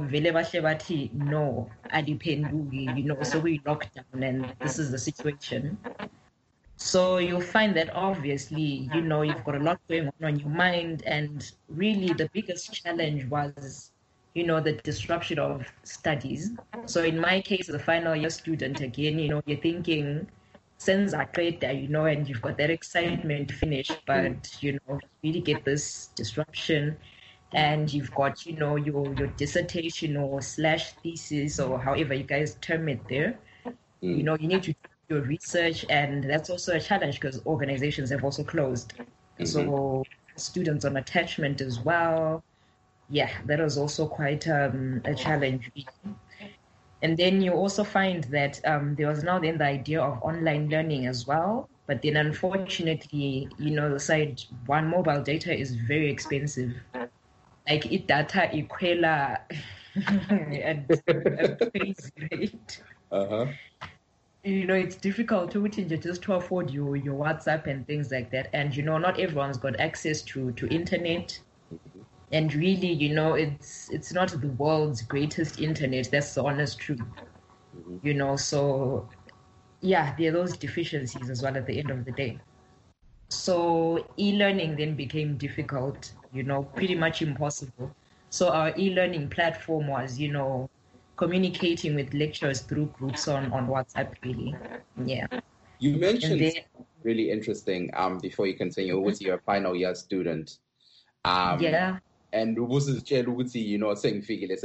no, adipendugi, so we locked down, and this is the situation. So you'll find that obviously, you know, you've got a lot going on your mind. And really the biggest challenge was, you know, the disruption of studies. So in my case, as a final year student, again, you know, you're thinking, since I create that, you know, and you've got that excitement to finish, but, you know, you really get this disruption. And you've got, you know, your dissertation or / thesis or however you guys term it there. You know, you need to do your research, and that's also a challenge because organizations have also closed. So students on attachment as well. Yeah, that was also quite a challenge. And then you also find that there was now then the idea of online learning as well. But then unfortunately, you know, the side one, mobile data is very expensive. Like it data equela at a crazy rate. You know, it's difficult just to afford your WhatsApp and things like that. And, you know, not everyone's got access to internet. And really, you know, it's not the world's greatest internet. That's the honest truth. You know, so, yeah, there are those deficiencies as well at the end of the day. So e-learning then became difficult, you know, pretty much impossible. So our e-learning platform was, you know, communicating with lecturers through groups on WhatsApp, really. Yeah. You mentioned really interesting before you continue with your final year student. Yeah. And you know, saying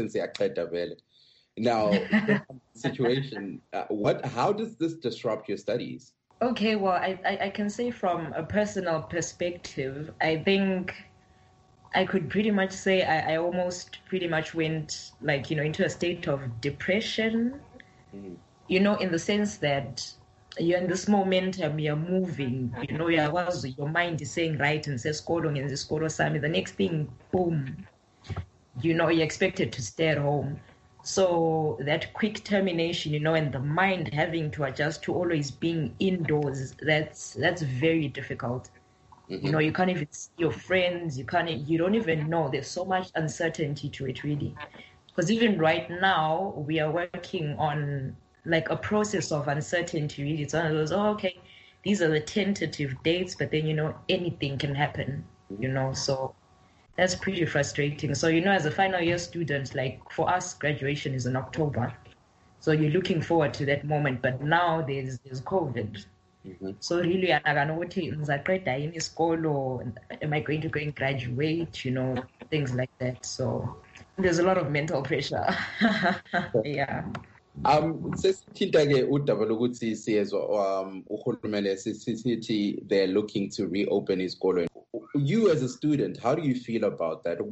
now situation, how does this disrupt your studies? Okay, well, I can say from a personal perspective, I think I could pretty much say I almost pretty much went, like, you know, into a state of depression, you know, in the sense that you're in this momentum, you're moving, you know, your mind is saying right and says skolong and this sami. The next thing, boom, you know, you're expected to stay at home. So that quick termination, you know, and the mind having to adjust to always being indoors, that's very difficult. You know, you can't even see your friends, you don't even know. There's so much uncertainty to it, really. Because even right now, we are working on like a process of uncertainty, really. It's one of those, okay, these are the tentative dates, but then, you know, anything can happen, you know, so that's pretty frustrating. So, you know, as a final year student, like for us, graduation is in October. So you're looking forward to that moment, but now there's COVID. So really, am I going to go and graduate, you know, things like that. So there's a lot of mental pressure. Yeah. They're looking to reopen his school. You as a student, how do you feel about that?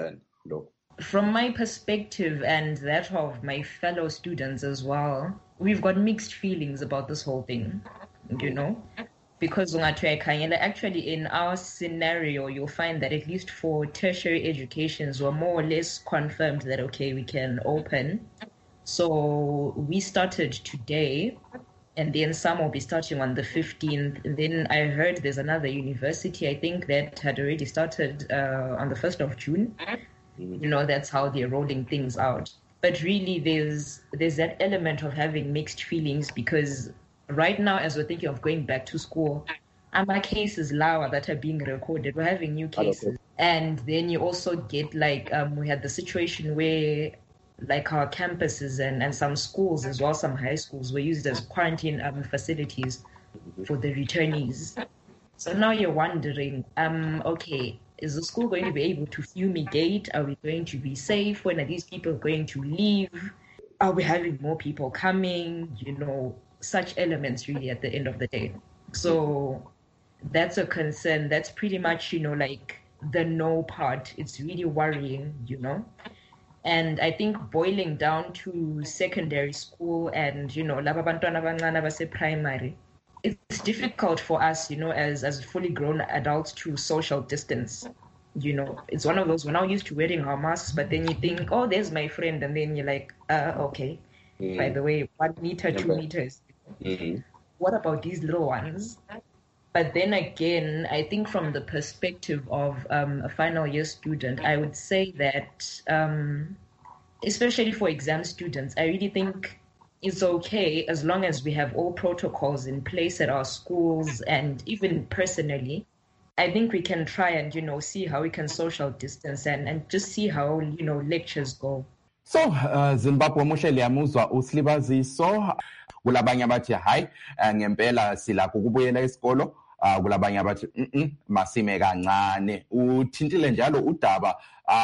From my perspective and that of my fellow students as well, we've got mixed feelings about this whole thing, you know, because actually in our scenario, you'll find that at least for tertiary educations, we're more or less confirmed that, okay, we can open. So we started today, and then some will be starting on the 15th. And then I heard there's another university, I think, that had already started on the 1st of June. You know, that's how they're rolling things out. But really, there's that element of having mixed feelings, because right now, as we're thinking of going back to school, our cases lower that are being recorded. We're having new cases. And then you also get, like, we had the situation where, like, our campuses and some schools as well, some high schools, were used as quarantine facilities for the returnees. So now you're wondering, okay, is the school going to be able to fumigate? Are we going to be safe? When are these people going to leave? Are we having more people coming? You know, such elements really at the end of the day. So that's a concern. That's pretty much, you know, like the no part. It's really worrying, you know. And I think boiling down to secondary school and, you know, primary, it's difficult for us, you know, as fully grown adults to social distance. You know, it's one of those, we're now used to wearing our masks, but then you think, oh, there's my friend. And then you're like, okay, by the way, 1 meter, 2 meters. What about these little ones? But then again, I think from the perspective of a final year student, I would say that, especially for exam students, I really think is okay as long as we have all protocols in place at our schools and even personally. I think we can try and, see how we can social distance and just see how, lectures go. So, Zimbabwe mushe liyamuzwa uSlibaziso. Kulabanye abathi hayi ngempela silakho ukubuyela esikolo. Kulabanye abathi masime kancane. Uthintile njalo udaba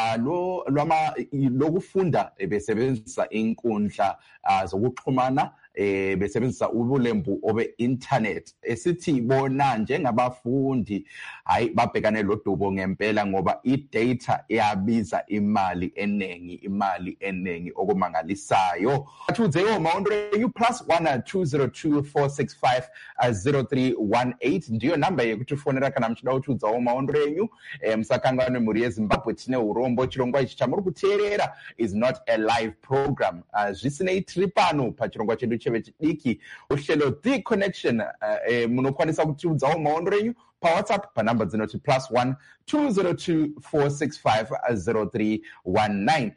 lokufunda besebenzisa inkundla zokuxhumana besebenzisa ubulembu obe-internet esithi bona njengabafundi hayi babhekane lodubo ngempela ngoba i-data iyabiza imali enengi okumangalisayo. You +1 202 465 0318 ndiyo number yekutifonera kana mchida utudzawo maondo enyu msakangano muri yeZimbabwe tine urombo chirongwa ichi chamuri kuteerera is not a live program zvisinei tiri pano pachirongwa chedu cheve chidiki uhlelo The Connection munokwanisa kutiudzawo maondo enyu paWhatsApp panumber dzinoti +1 202 465 0319.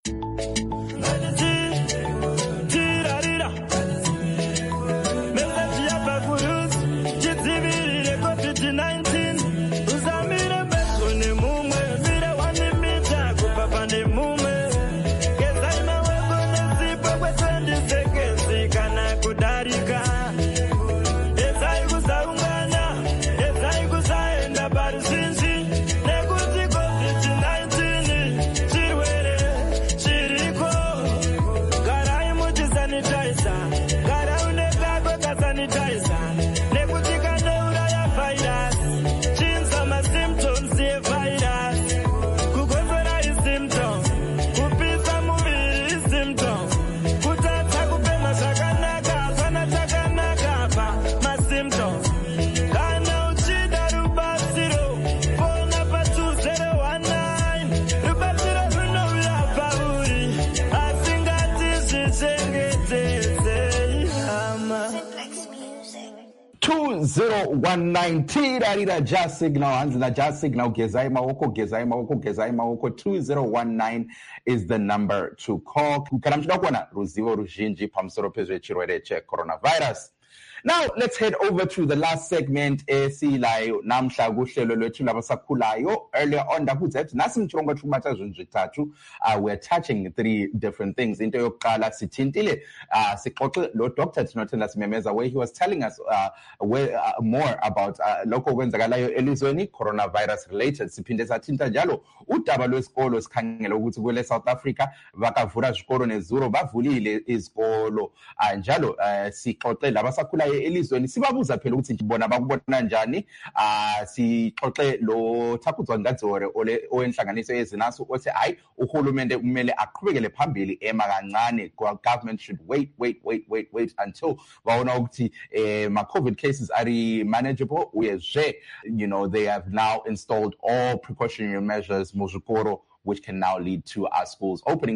Tirarira Jazz Signal, Hanzila Jazz Signal, Gezai Maoko 2019 is the number to call. Karamchidakwana, Ruzivo Rujinji, Pamsoro Pezwe Chirwereche, coronavirus. Now, let's head over to the last segment. Earlier on, we're touching three different things. Where he was telling us more about local coronavirus related. South Africa, vakavura zvikoro nezuro bavulile izikolo njalo sixoxe labasakhulayo elizweni sibabuza phela ukuthi ngibona bakubona njani sixoxe lo Thakudzwa Ngadzore owenhlanganiso yezinaso othi hayi uhulumende kumele aqhubekele phambili ema kancane. Government should wait until baona ukuthi ma COVID cases are manageable. They have now installed all precautionary measures muzikoro, which can now lead to our schools opening.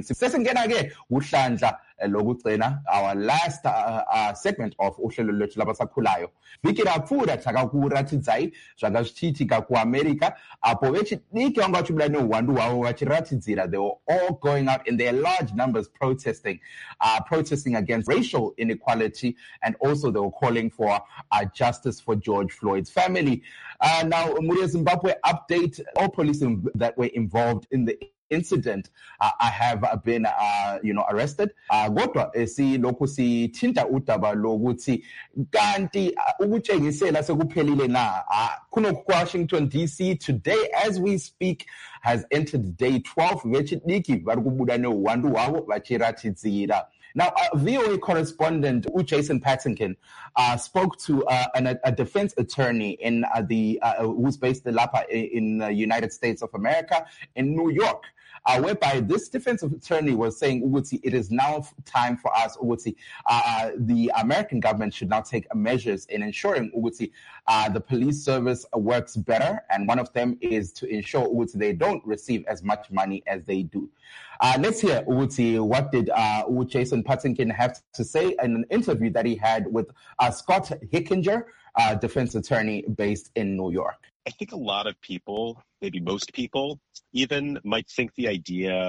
Our last segment of uhlelo lwethu labasakhulayo. Vikira pfura takakuratidzai zvakazvichiitika kuAmerica apo vechidiki vanga vachibula neuwandu hwavo vachiratidzira. They were all going out in their large numbers protesting against racial inequality, and also they were calling for justice for George Floyd's family. Now, Muri Zimbabwe update, all police that were involved in the incident have been arrested. Kodwa lokhu sithinta udaba lokuthi kanti ukutshengisela sekuphelile na. Washington DC today as we speak has entered day 12 vechidiki vari kubuda neuwandu hwavo vachiratidzira. Now, VOA correspondent Jason Pattinkin spoke to a defense attorney in who's based in the United States of America in New York, whereby this defense attorney was saying, it is now time for us, the American government should now take measures in ensuring the police service works better, and one of them is to ensure they don't receive as much money as they do. Let's hear what did Jason Pattinkin have to say in an interview that he had with Scott Hickinger, defense attorney based in New York. I think a lot of people, maybe most people even, might think the idea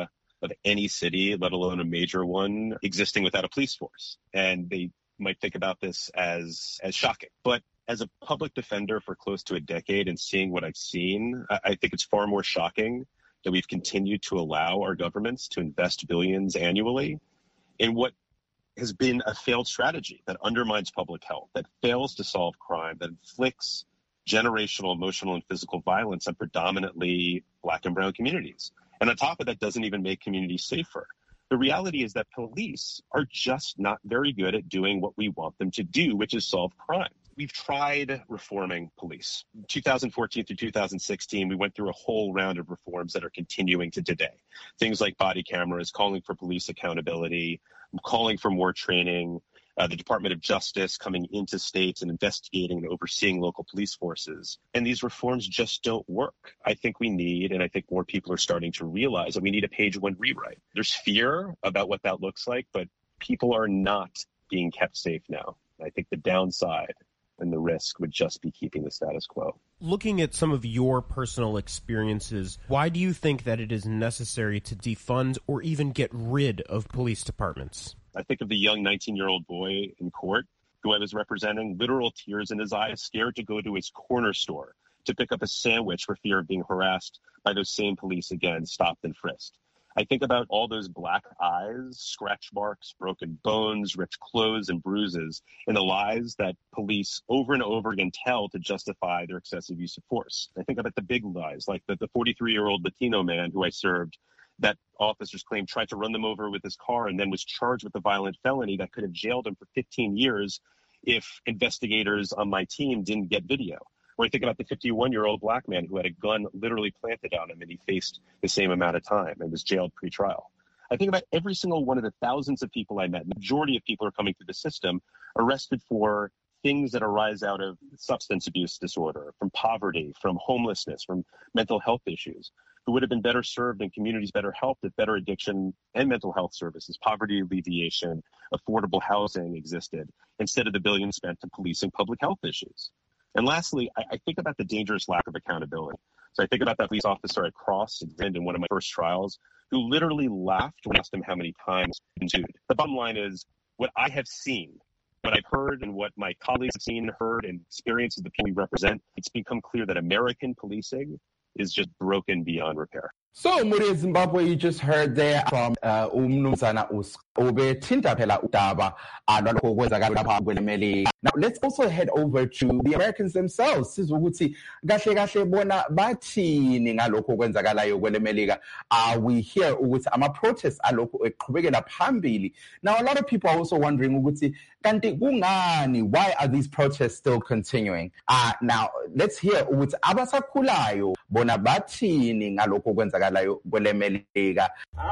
of any city, let alone a major one, existing without a police force. And they might think about this as shocking. But as a public defender for close to a decade and seeing what I've seen, I think it's far more shocking that we've continued to allow our governments to invest billions annually in what has been a failed strategy that undermines public health, that fails to solve crime, that inflicts generational emotional and physical violence on predominantly Black and brown communities. And on top of that, doesn't even make communities safer. The reality is that police are just not very good at doing what we want them to do, which is solve crime. We've tried reforming police. 2014 through 2016, we went through a whole round of reforms that are continuing to today. Things like body cameras, calling for police accountability, calling for more training, the Department of Justice coming into states and investigating and overseeing local police forces. And these reforms just don't work. I think we need, and I think more people are starting to realize that we need a page one rewrite. There's fear about what that looks like, but people are not being kept safe now. I think the downside and the risk would just be keeping the status quo. Looking at some of your personal experiences, why do you think that it is necessary to defund or even get rid of police departments? I think of the young 19-year-old boy in court who I was representing, literal tears in his eyes, scared to go to his corner store to pick up a sandwich for fear of being harassed by those same police again, stopped and frisked. I think about all those black eyes, scratch marks, broken bones, ripped clothes, and bruises, and the lies that police over and over again tell to justify their excessive use of force. I think about the big lies, like the 43-year-old Latino man who I served, that officers claimed tried to run them over with his car and then was charged with a violent felony that could have jailed him for 15 years if investigators on my team didn't get video. Or I think about the 51-year-old black man who had a gun literally planted on him and he faced the same amount of time and was jailed pre-trial. I think about every single one of the thousands of people I met. The majority of people are coming through the system arrested for things that arise out of substance abuse disorder, from poverty, from homelessness, from mental health issues, who would have been better served in communities better helped if better addiction and mental health services, poverty alleviation, affordable housing existed, instead of the billions spent on policing public health issues. And lastly, I think about the dangerous lack of accountability. So I think about that police officer at Cross in one of my first trials who literally laughed when I asked him how many times he'd been sued. The bottom line is what I have seen, what I've heard, and what my colleagues have seen, heard, and experienced as the people we represent, it's become clear that American policing is just broken beyond repair. So, Muri Zimbabwe, you just heard there from Umnumzana Ubethinta phela udaba alwalokho kwenzakala lapha kwelemeli. Now, let's also head over to the Americans themselves. Sizwe ukuthi kahle kahle bona bathini ngalokho kwenzakalayo kwelemelika. We hear ukuthi ama-protests alokho eqhubekela phambili. Now, a lot of people are also wondering ukuthi kanti kungani, why are these protests still continuing? Now, let's hear ukuthi abasakhulayo bona bathini ngalokho kwenzakalayo kwelemelika.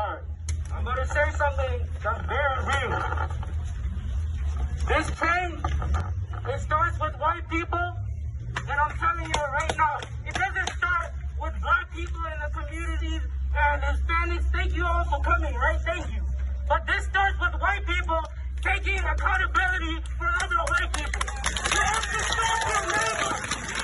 I'm going to say something that's very real. This change, it starts with white people, and I'm telling you right now, it doesn't start with black people in the communities and Hispanics. Thank you all for coming, right? Thank you. But this starts with white people taking accountability for other white people. You have to stop your neighbors.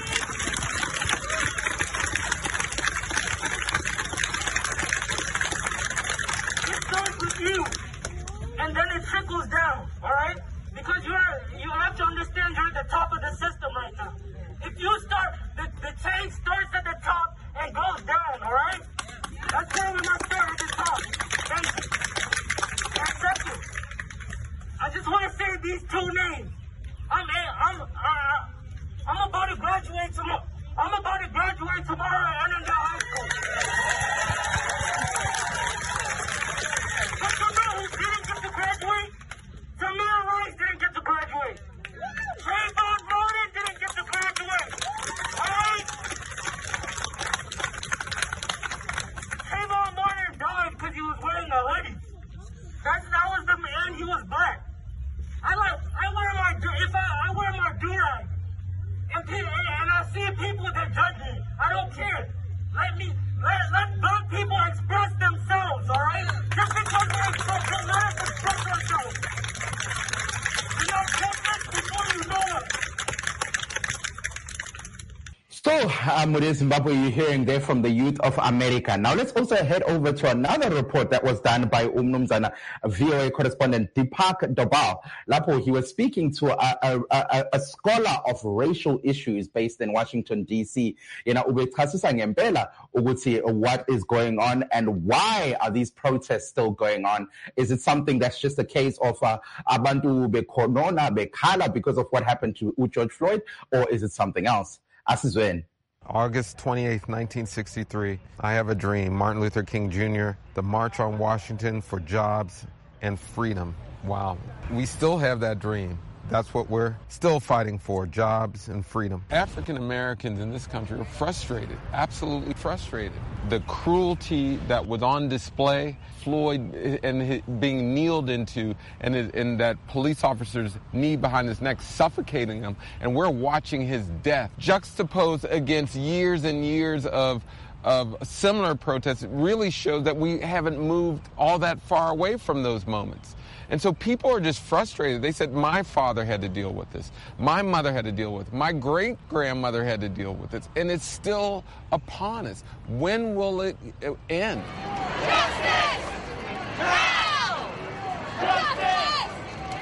You, and then it trickles down, all right? Because you have to understand you're at the top of the system right now. If you start, the change starts at the top and goes down, all right? That's where we must start at the top. Thank you. And second, I just want to say these Muriel Zimbabwe, you're hearing there from the Youth of America. Now let's also head over to another report that was done by Umnumzana VOA correspondent Deepak Dobal. Lapo, he was speaking to a scholar of racial issues based in Washington, D.C. What is going on and why are these protests still going on? Is it something that's just a case of abantu bekhonona bekhala because of what happened to George Floyd, or is it something else? Asizwen. August 28th, 1963, I have a dream. Martin Luther King Jr., the March on Washington for Jobs and Freedom. Wow. We still have that dream. That's what we're still fighting for, jobs and freedom. African Americans in this country are frustrated, absolutely frustrated. The cruelty that was on display, Floyd and being kneeled into, and that police officer's knee behind his neck, suffocating him, and we're watching his death, juxtaposed against years and years of similar protests, really shows that we haven't moved all that far away from those moments. And so people are just frustrated. They said, my father had to deal with this. My mother had to deal with it. My great-grandmother had to deal with this. And it's still upon us. When will it end? Justice! Now! Justice!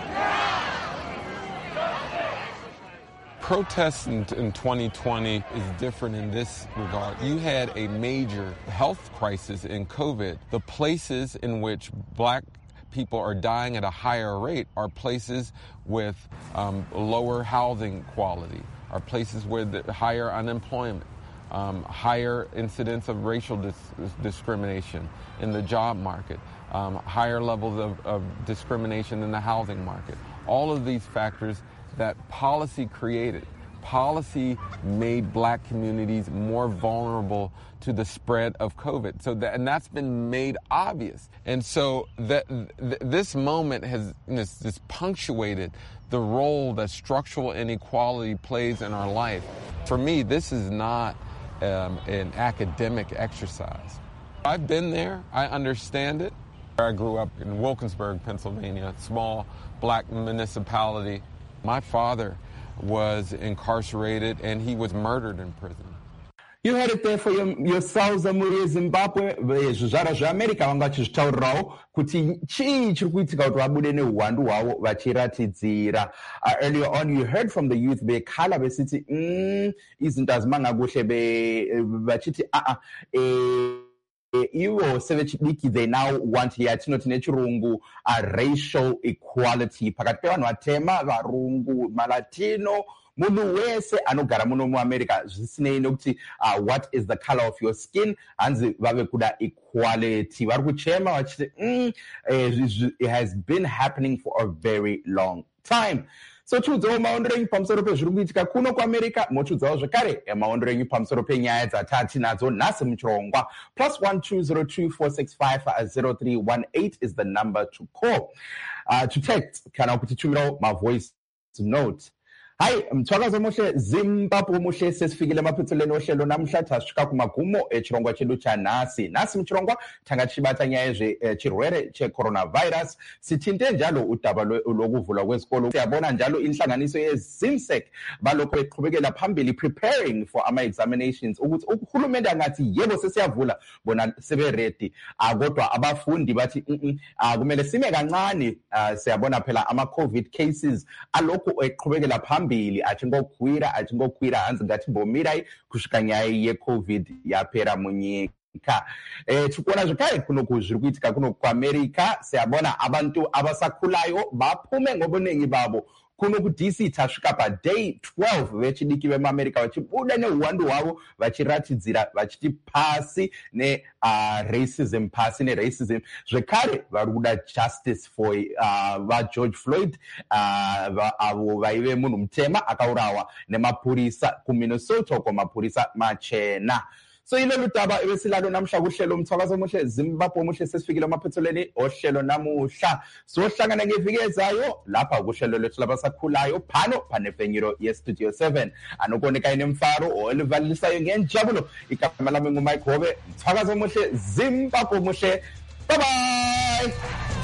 Now! Protests in 2020 is different in this regard. You had a major health crisis in COVID. The places in which black people are dying at a higher rate are places with lower housing quality, are places with higher unemployment, higher incidence of racial discrimination in the job market, higher levels of discrimination in the housing market. All of these factors that policy created. Policy made black communities more vulnerable to the spread of COVID. And that's been made obvious. And so this moment has this punctuated the role that structural inequality plays in our life. For me, this is not an academic exercise. I've been there. I understand it. I grew up in Wilkinsburg, Pennsylvania, a small black municipality. My father was incarcerated and he was murdered in prison. You heard it there for yourselves, Muriel Zimbabwe. Zvizvarwa zveAmerica vanga vachizvitaurirawo kuti chii chiri kuitika kuti vabude neuwandu hwavo vachiratidzira. Earlier on, you heard from the youth bekhala besiti izinto azimanga kuhle vachiti ivo sevechidiki, they now want yatinoti nechirungu racial equality pakati pevanhu vatema, varungu, malatino, munhu wese anogara muno muamerica zvisinei nekuti what is the color of your skin, hanzi vave kuda equality. Vari kuchema vachiti it has been happening for a very long time. So chiudzawo maondero enyu pamusoro pezviri kuitika kuno kuamerica, mochiudzawo zvekare maondero enyu pamusoro penyaya dzatinadzo nhasi muchirongwa. +12024650318 is the number to call. To text kana kuti tumirawo mavoice note. Hayi, mthwakazi omuhle Zimbabwe omuhle, sesifikile emaphethelweni ohlelo namhla tasvika kumagumo echirongwa chedu chanhasi. Nasi muchirongwa tanga tichibata nyaya yezvechirwere checoronavirus. Sithinte njalo udaba lokuvulwa kwezikolo. Siyabona njalo inhlanganiso yeZIMSEC balokho beqhubekela phambili preparing for ama-examinations ukuthi uhulumende angathi yebo sesiyavula bona sebe-ready. Kodwa abafundi bathi kumele sime kancane. Siyabona phela ama-COVID cases alokhu eqhubekela phambili achingokwira hanzi ngati mbomirai kusvika nyaya yeCovid yapera munyika. Tikuona zvekare kuno zviri kuitika kuno kuAmerica. Siyabona abantu abasakhulayo baphume ngobunengi babo kuno kuDC. Tasvika paday 12 vechidiki vemuAmerica vachibuda neuwandu hwavo vachiratidzira vachiti pasi racism, pasi neracism. Zvekare vari kuda justice for vaGeorge Floyd, avo vaive munhu mutema akaurawa nemapurisa kuMinnesota, uko mapurisa machena. So ilolu daba ebesilalo namhla kuhlelo mthwakazi omuhle Zimbabwe omuhle, sesifikile emaphethelweni ohlelo namuhla. Sohlangana ngeviki ezayo lapha kuhlelo lethu labasakhulayo phano panefenyiro yeStudio 7. Anokoneka inemfaro olivalisayo ngenjabulo. Igama lami nguMike Hobe. Mthwakazi omuhle Zimbabwe omuhle. Bye bye.